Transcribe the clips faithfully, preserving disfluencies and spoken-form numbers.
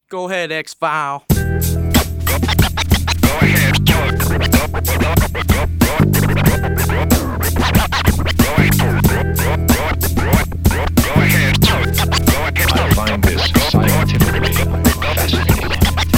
Go ahead, X-File. I find this scientifically fascinating.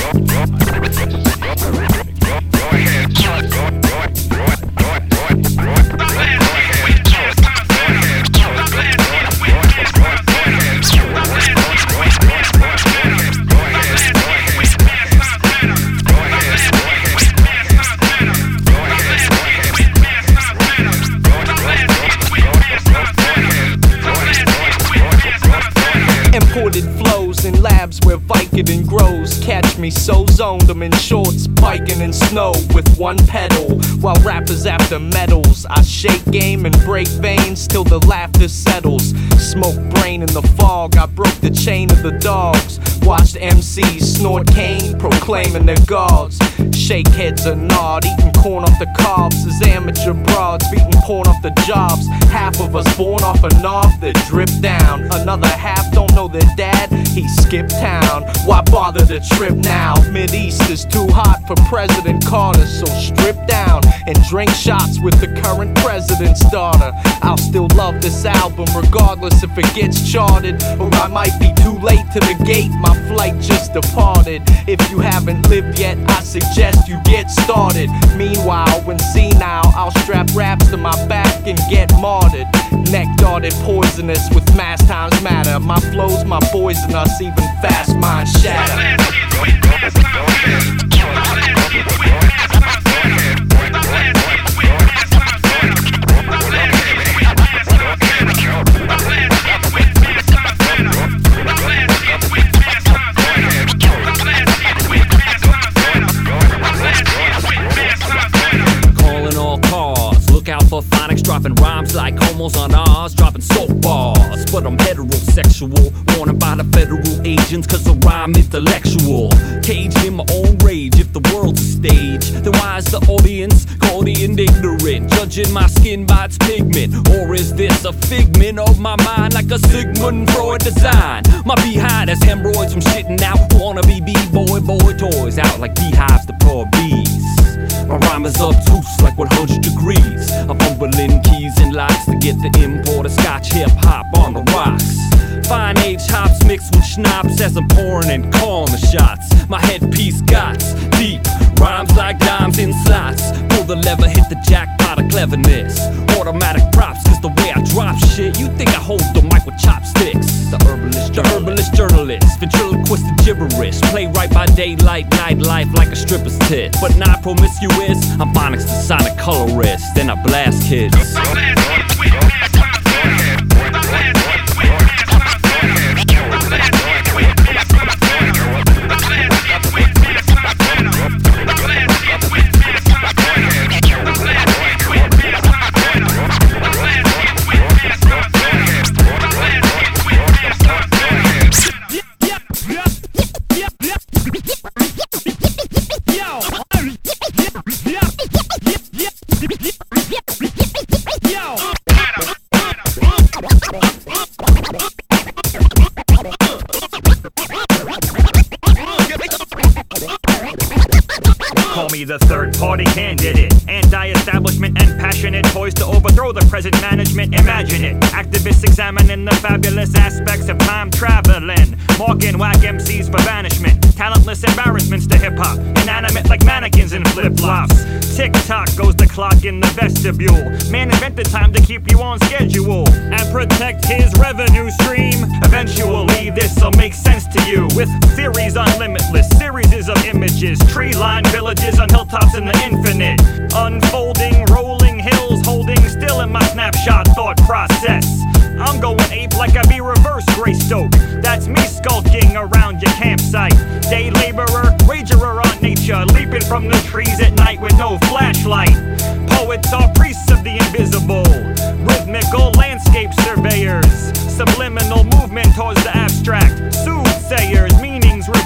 Imported flows in labs where Vicodin grows. Catch me so zoned, I'm in shorts, biking in snow with one pedal. While rappers after medals, I shake game and break veins till the laughter settles. Smoke brain in the fog, I broke the chain of the dogs. Watched M Cs snort cane, proclaiming their gods. Shake heads or nod, eating corn off the cobs. As amateur broads, beating porn off the jobs. Half of us born off a knob that drip down. Another half don't know their dad, he skipped town. Why bother to trip now? Mid-East is too hot for President Carter, so strip down and drink shots with the current president's daughter. I'll still love this album regardless if it gets charted, or I might be too late to the gate, my flight just departed. If you haven't lived yet, I suggest you get started. Meanwhile, when senile, I'll strap raps to my back and get martyred. Neck darted poisonous with mass times matter. My flow's my poisonous, even fast mind shatter. Out for phonics, dropping rhymes like homos on ours, dropping soap bars. But I'm heterosexual, wanted by the federal agents, cause I rhyme intellectual. Caged in my own rage, if the world's a stage, then why is the audience gaudy and ignorant? Judging my skin by its pigment, or is this a figment of my mind like a Sigmund Freud design? My behind has hemorrhoids from shitting out wannabe b-boy boy toys out like beehives to poor bees. My rhyme is obtuse like one hundred degrees. I'm fumbling keys and locks to get the import of Scotch hip-hop on the rocks. Fine age hops mixed with schnapps as I'm pouring and calling the shots. My headpiece gots deep, rhymes like dimes in slots. Pull the lever, hit the jackpot of cleverness. Automatic props, cause the way I drop shit, you think I hold the mic with chopsticks. The herbalist, the herbalist journalist, ventriloquist and gibberish. Play right by daylight, nightlife like a stripper's tit. But not promiscuous, I'm phonics the sonic colorist. Then I blast kids. Call me the third-party candidate, anti-establishment and passionate, poised to overthrow the present management. Imagine it, activists examining the fabulous aspects of time traveling, marking whack M Cs for banishment, talentless embarrassments to hip-hop, inanimate like mannequins in flip-flops. Tick-tock goes the clock in the vestibule. Man invented time to keep you on schedule and protect his revenue stream. Eventually this'll make sense to you, with theories on limitless series of images, tree-lined villages on hilltops in the infinite, unfolding rolling hills, holding still in my snapshot thought process. I'm going ape like I be reverse Greystoke. That's me skulking around your campsite. Day laborer, wagerer on nature, leaping from the trees at night with no flashlight. Poets are priests of the invisible, rhythmical landscape surveyors, subliminal movement towards the abstract, soothsayers, meanings